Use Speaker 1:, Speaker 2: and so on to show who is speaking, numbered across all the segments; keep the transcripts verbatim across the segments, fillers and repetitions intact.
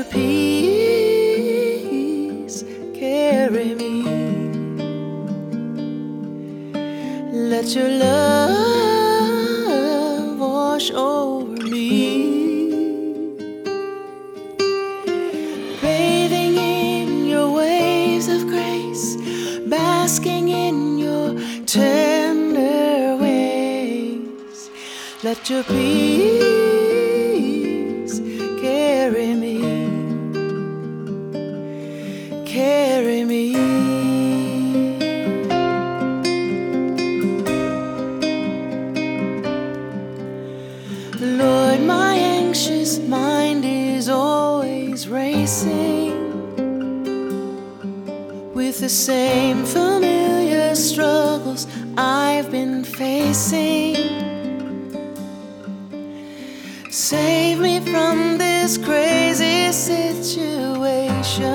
Speaker 1: your peace carry me. Let your love wash over me. Bathing in your waves of grace, basking in your tender ways. Let your peace carry me, carry me. Lord, my anxious mind is always racing with the same familiar struggles I've been facing. Save me from this crazy situation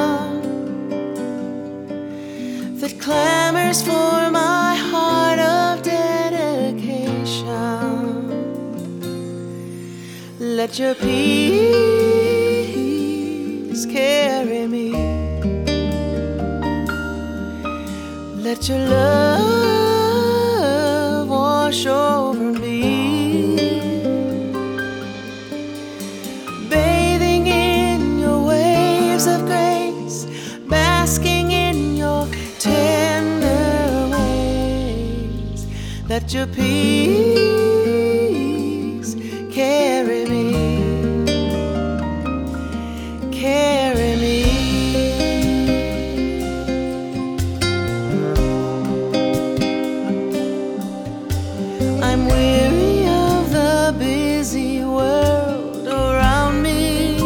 Speaker 1: that clamors for my heart of dedication. Let your peace carry me. Let your love wash over me. Bathing in your waves of grace, basking in your tender ways. Let your peace carry me, carry me. I'm weary of the busy world around me,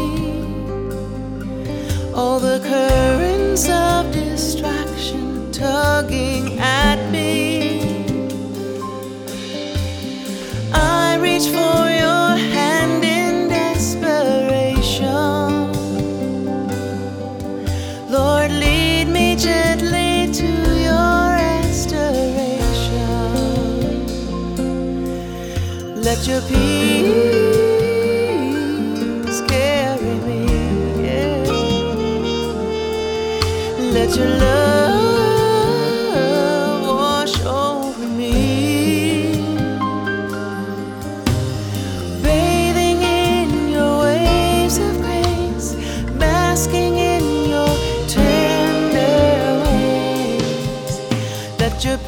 Speaker 1: all the currents of distraction tugging at me. I reach for your hand in desperation. Lord, lead me gently to your restoration. Let your peace carry me, yeah. Let your love wash over me. Bathing in your waves of grace, basking in your tender ways. Let your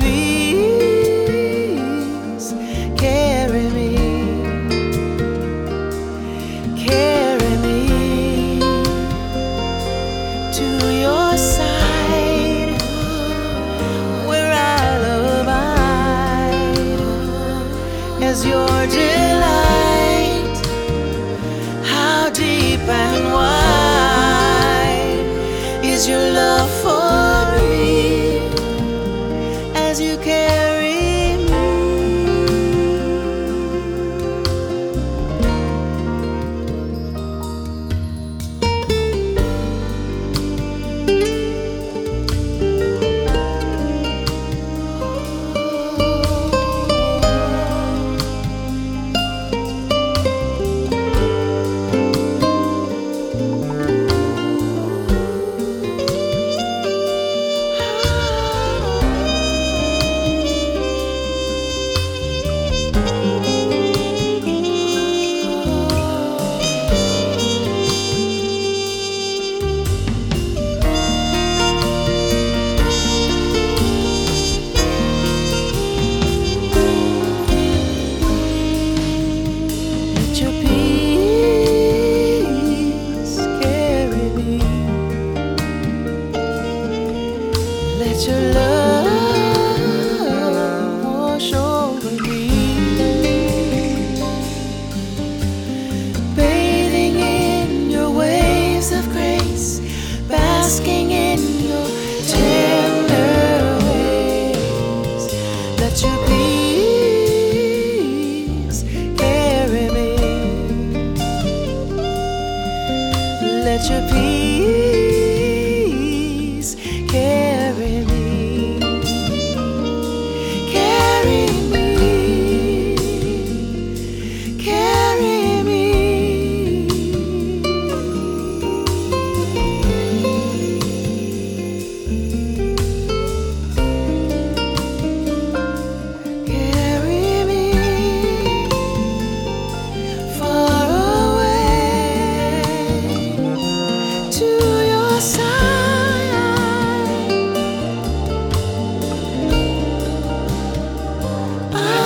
Speaker 1: peace carry me, carry me to your side, where I'll abide as your delight. How deep and wide is your love for me as you carry me.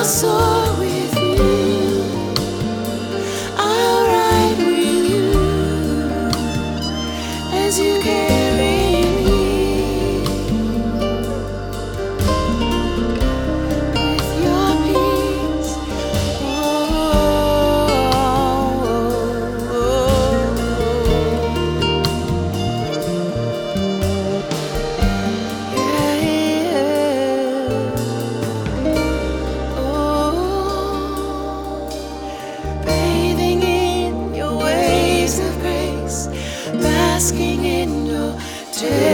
Speaker 1: I'll soar with you. I'll ride with you as you carry me with your peace. Oh, oh, oh, oh. Yeah, yeah. Oh, bathing in your waves of grace, basking in your